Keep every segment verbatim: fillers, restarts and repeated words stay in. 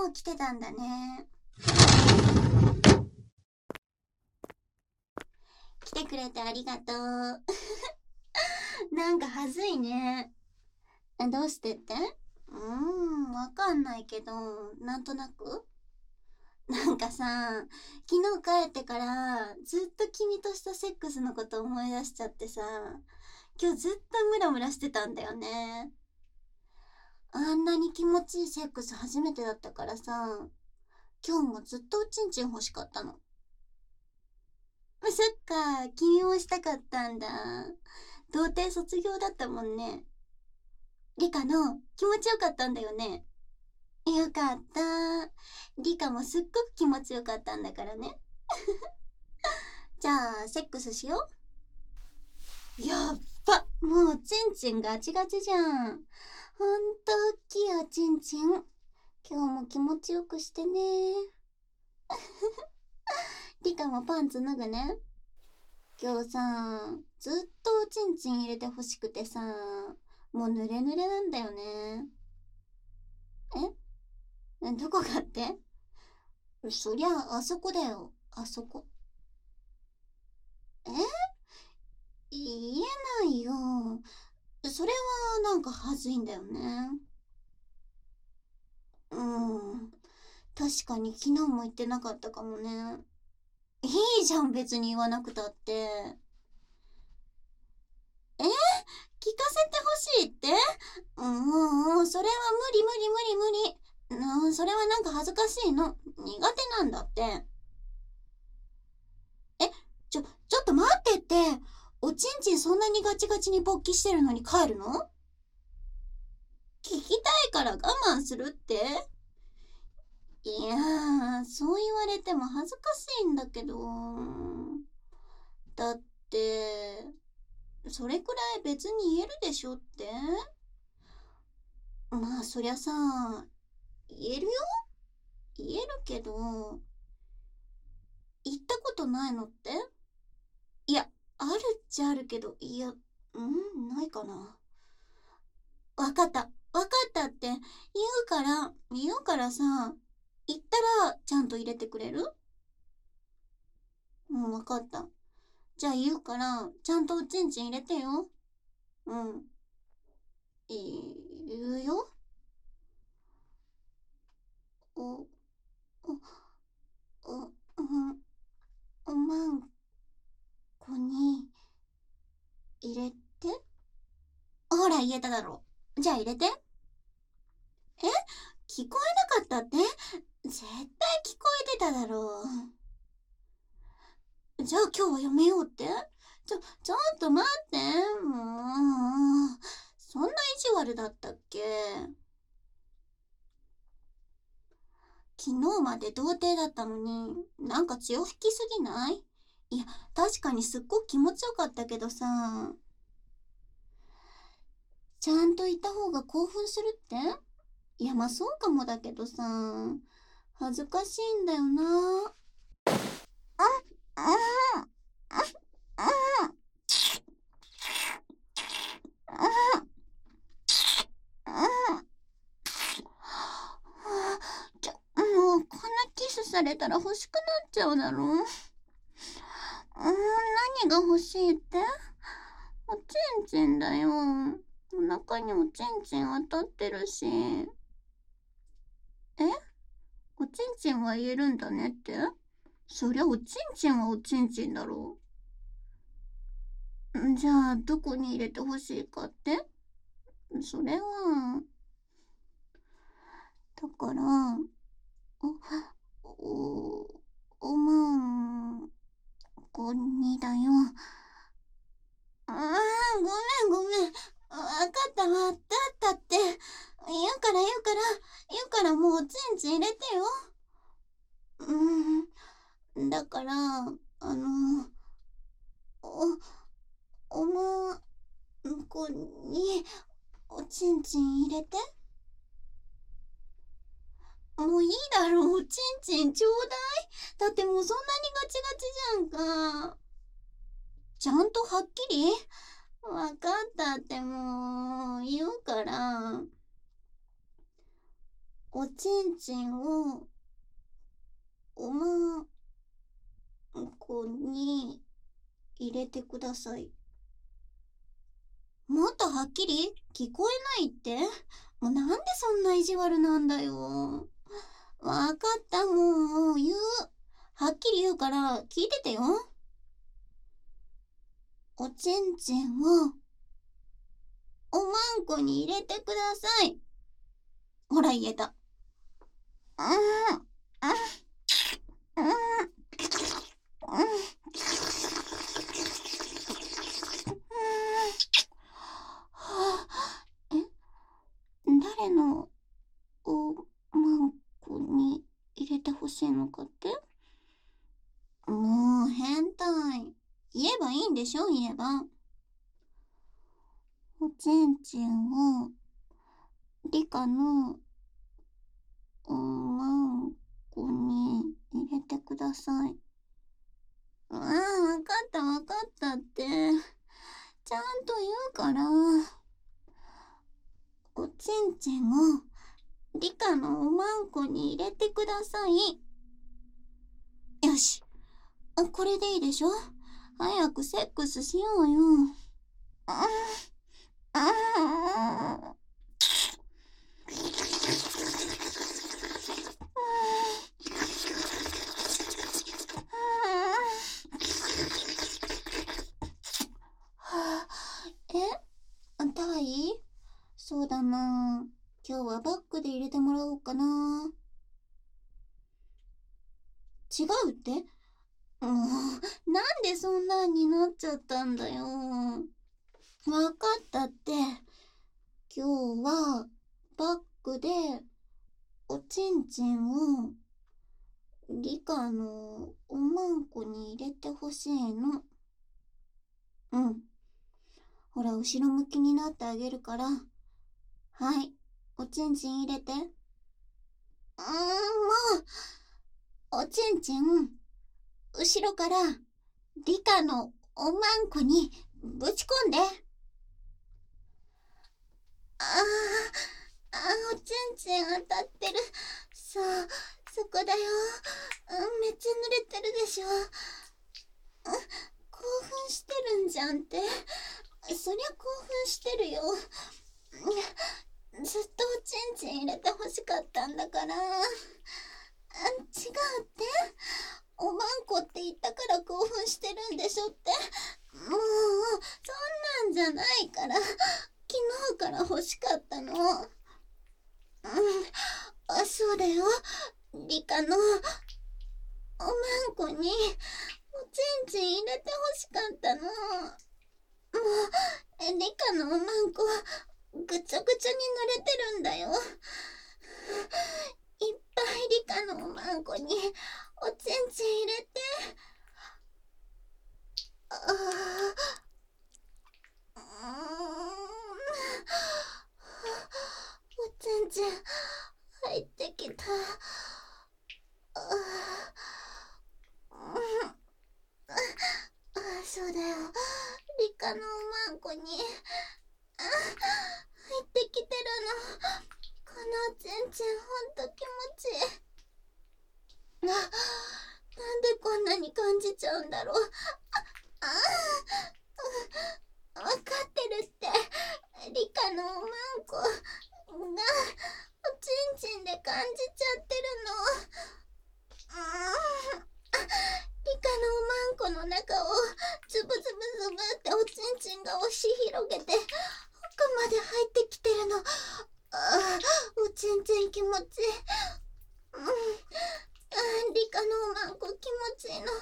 も来てたんだね。来てくれてありがとう。なんかはずいね。どうしてって？うーん、わかんないけど、なんとなくなんかさ、昨日帰ってからずっと君としたセックスのこと思い出しちゃってさ、今日ずっとムラムラしてたんだよね。あんなに気持ちいいセックス初めてだったからさ、今日もずっとおちんちん欲しかったの。そっか、君もしたかったんだ。童貞卒業だったもんね。リカの気持ちよかったんだよね。よかった。リカもすっごく気持ちよかったんだからね。じゃあ、セックスしよう。やっば、もうちんちんガチガチじゃん。ほんとおっきいおちんちん。今日も気持ちよくしてね。リカもパンツ脱ぐね。今日さ、ずっとおちんちん入れてほしくてさ、もう濡れ濡れなんだよね。えどこかって？そりゃあそこだよ、あそこ。え言えないよ。それはなんかはずいんだよね。うん。確かに昨日も言ってなかったかもね。いいじゃん、別に言わなくたって。え聞かせてほしいって？うん、うん、それは無理無理無理無理。うん、それはなんか恥ずかしいの。苦手なんだって。え、ちょ、ちょっと待ってって。おちんちんそんなにガチガチに勃起してるのに帰るの？聞きたいから我慢するって？いやー、そう言われても恥ずかしいんだけど。だって、それくらい別に言えるでしょって？まあそりゃさ、言えるよ。言えるけど、言ったことないのって？いや、あるっちゃあるけど、いや、うん、ないかな。わかった、わかったって言うから、言うからさ、言ったらちゃんと入れてくれる？うん、わかった。じゃあ言うから、ちゃんとおちんちん入れてよ。うん。言うよ。お、お、お、うん、おまんこに入れて。ほら、言えただろう。じゃあ入れて。え聞こえなかったって？絶対聞こえてただろう。じゃあ今日はやめようって？ちょ、ちょっと待って。もう、そんな意地悪だったっけ？昨日まで童貞だったのに、なんか血を引きすぎない？いや、確かにすっごく気持ちよかったけどさ、ちゃんといた方が興奮するって？いや、まあそうかもだけどさ、恥ずかしいんだよな。あ、あ、あ、あ、あ、あ、ちょ、もうこんなキスされたら欲しくなっちゃうだろう。うん、何が欲しいって？おちんちんだよ。お腹におちんちん当たってるし。えおちんちんは言えるんだねって？そりゃおちんちんはおちんちんだろう。じゃあどこに入れてほしいかって？それは、だから、お、お、おまんこにだよ。ああ、ごめんごめん。わかったわ。だったって。言うから言うから、言うからもうおちんちん入れてよ。うん。だから、あの、お、おまんこにおちんちん入れて。もういいだろう、おちんちんちょうだい。だってもうそんなにガチガチじゃんか。ちゃんとはっきりわかったってもう言うから。おおちんちんをおまんこに入れてください。もっとはっきり聞こえないって？もうなんでそんな意地悪なんだよ。わかった、もう言う。はっきり言うから聞いててよ。おちんちんをおまんこに入れてください。ほら言えた。うん、うん、うん、うん。はあ、え、誰のおまんこに入れてほしいのかって？もう変態。言えばいいんでしょ、言えば。おちんちんを理科のおまんこに入れてください。ああ、わかったわかったって。ちゃんと言うから。おちんちんを理科のおまんこに入れてください。よし。これでいいでしょ？早くセックスしようよ。ああ、ああ。え？タイ？そうだな。今日はバッグで入れてもらおうかな。違うって？もう、なんでそんなんになっちゃったんだよ。わかったって。今日はバッグでおちんちんを理科のおまんこに入れてほしいの。うん。ほら、後ろ向きになってあげるから。はい、おちんちん入れて。うーん、もう、おちんちん、後ろから理科のおまんこにぶち込んで。あー、あー、おちんちん当たってる。そう、そこだよ。うん、めっちゃ濡れてるでしょ。興奮してるんじゃんって。そりゃ興奮してるよ。ずっとおちんちん入れてほしかったんだから。違うって。おまんこって言ったから興奮してるんでしょって。もう、そんなんじゃないから。昨日から欲しかったの。うん、あ、そうだよ。理科のおまんこにおちんちん入れてほしかったの。もう、理科のおまんこぐちゃぐちゃに濡れてるんだよ。いっぱい理科のおまんこにおちんちん入れて。ああ、おちんちん入ってきた。ああ、そうだよ。理科のおまんこにあ入ってきてるの。このおちんちんほんと気持ちいい。あ、なんでこんなに感じちゃうんだろう。ああ、わかってるって。理科のおまんこがおちんちんで感じちゃってるの。理科のおまんこの中をズブズブズブっておちんちんが押し広げて奥まで入ってきてるの。ああ、おちんちん気持ちいい。うん、理科のおまんこ気持ちいいの。うん、うん、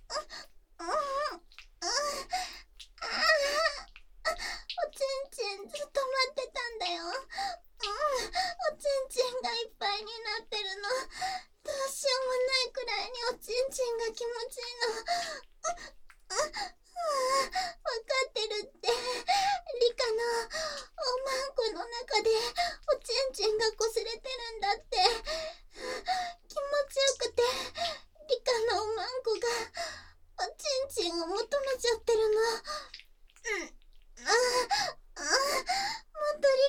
ああ、おちんちんずっと待ってたんだよ。うん、おちんちんがいっぱいになってるの。どうしようもないくらいにおちんちんが気持ちいいの。わかってるって。理科のおまんこの中でおちんちんがこすれてるんだって。気持ちよくて理科のおまんこがおちんちんを求めちゃってるの。うん、ああ、もっと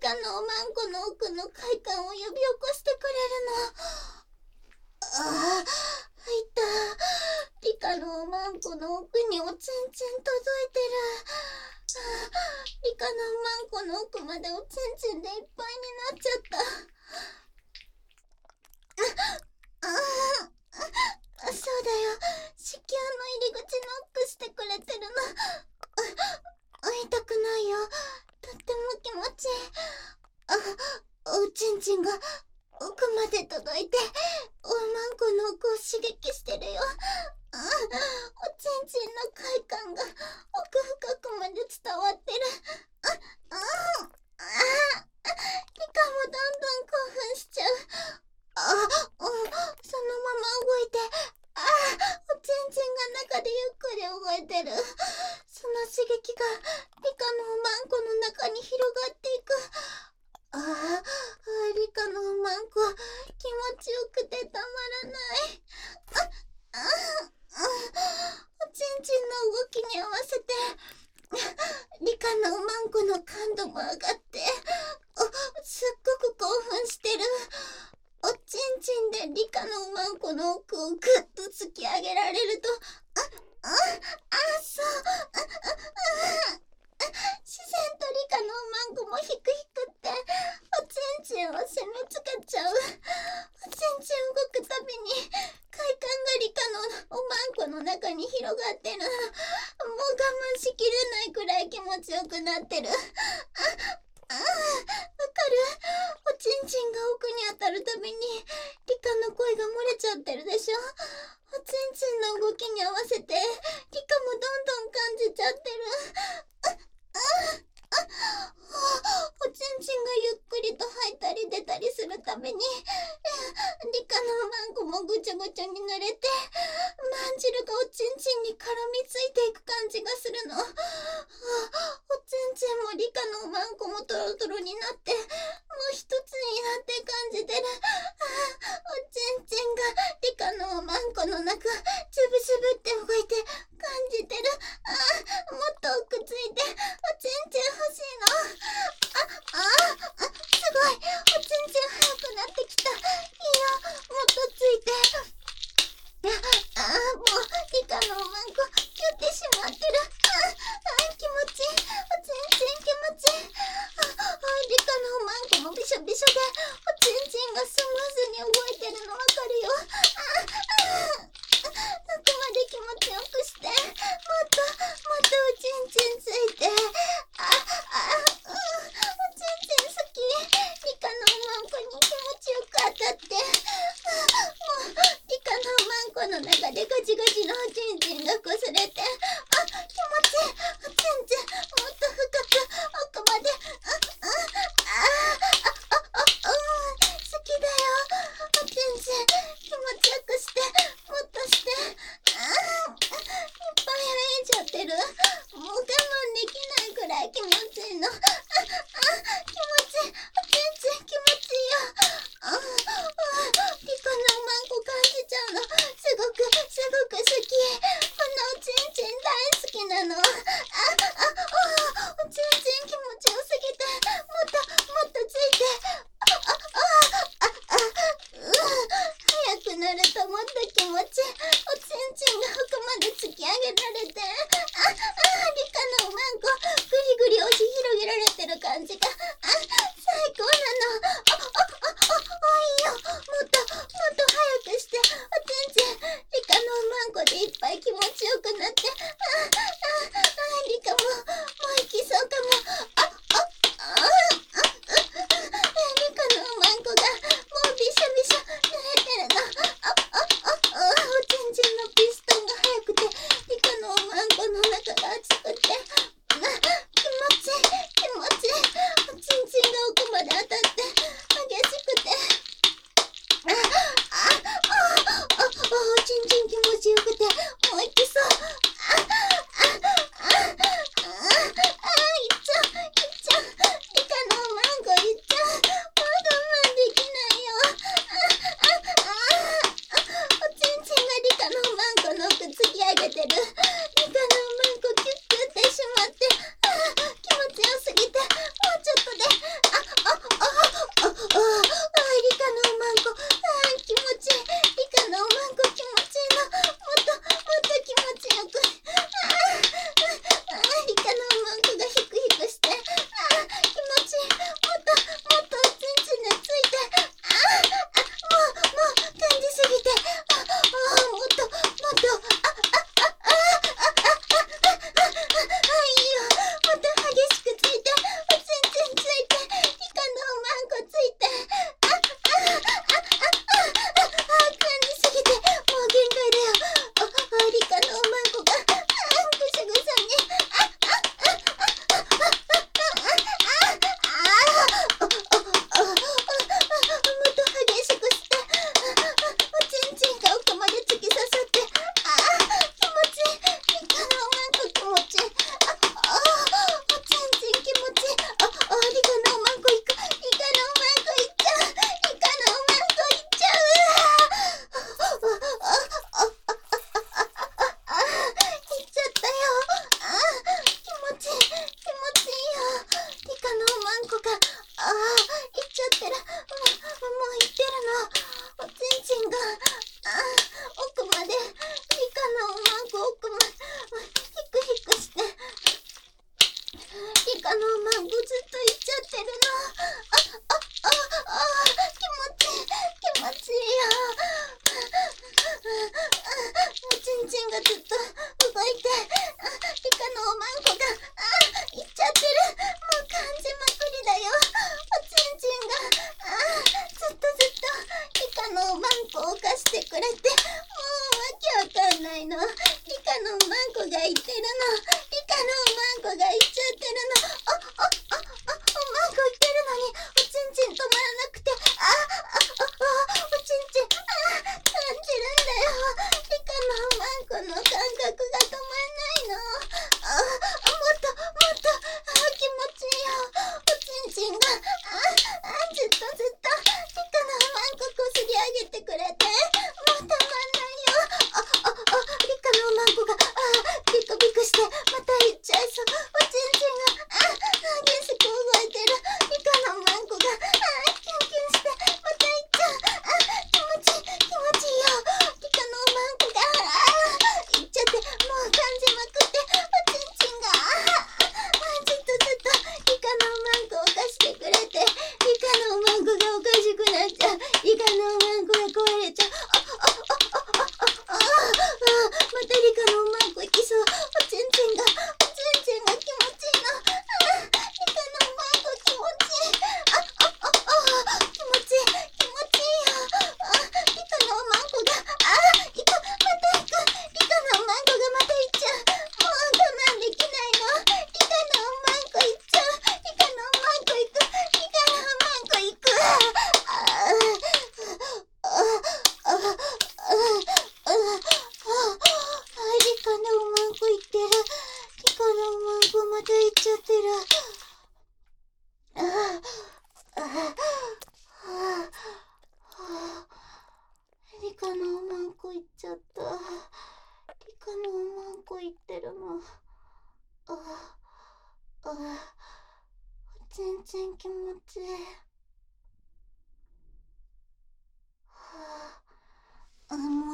カのおまんこの奥の快感を呼び起こしてくれるの。ああ、入った。リカのおまんこの奥におちんちん届いてる。リカのおまんこの奥までおちんちんでいっぱいになっちゃった。ああ、そうだよ。子宮の入り口ノックしてくれてるの。痛くないよ。とっても気持ちいい。あ、おちんちんが奥まで届いて、おまんこの奥を刺激してるよ。あ、おちんちんの快感が奥深くまで伝わってる。あ、あ、あ、リカもどんどん興奮しちゃう。あ、うん、そのまま動いて、あ、おちんちんが中でゆっくり動いてる。その刺激がリカのおまんこの中に広がっていく。ああ、リカのおまんこ気持ちよくてたまらない。あ、あ、おちんちんの動きに合わせてリカのおまんこの感度も上がって、すっごく興奮してる。おちんちんでリカのおまんこの奥をぐっと突き上げられると、あ、あ、あ、そう、あ、あ、あ、自然とリカのおまんこもヒクヒクっておちんちんを攻めつけちゃう。おちんちん動くたびに快感がリカのおまんこの中に広がってる。もう我慢しきれないくらい気持ちよくなってる。あ、あ、わかる。おちんちんが奥に当たるたびにリカの声が漏れちゃってるでしょ。おちんちんの動きに合わせてリカもどんどん感じちゃってる。あ、あ、あ、おちんちんがゆっくりと入ったり出たりするたびにリカのおまんこもぐちょぐちょに濡れて、まんじるがおちんちんに絡みついていく感じがするの。おちんちんもリカのおまんこもトロトロになって、もう一つになって感じてる。おちんちんがリカのおまんこの中ジュブジュブって動いて感じてる。あ、もっと奥ついておちんちん欲しいの。あ、あ、あ、すごい。おちんちん速くなってきた。いいよ、もっとついて。ああ、もうリカのおまんこキュってしまってる。ああ、気持ちいい。おちんちん気持ちいい。ああ、リカのおまんこもびしょびしょでおちんちんがスムーズに動いてるのわかるよ。ああ、奥まで気持ちよくして、もっともっとおちんちんついて。ああ、うん、おちんちん好き。リカのおまんこに気持ちよく当たって、もうリカのおまんこの中でガチガチのおちんちんがこすれて、あ、気持ちいい。おちんちんもっと深く奥まで。ああ、ああ、ああ、あ、うん、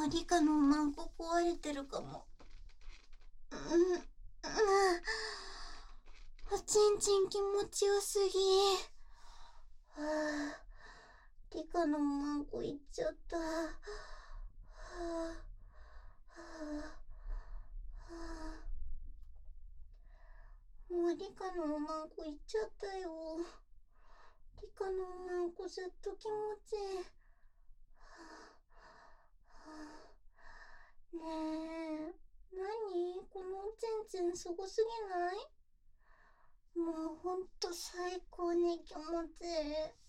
もうリカのおまんこ壊れてるかも。うん、うん。おちんちん気持ちよすぎ。はあ、リカのおまんこいっちゃった。はあ、はあ、はあ。もうリカのおまんこいっちゃったよ。リカのおまんこずっと気持ちいい。ねえ、なにこのおちんちんすごすぎない？もうほんと最高に気持ちいい。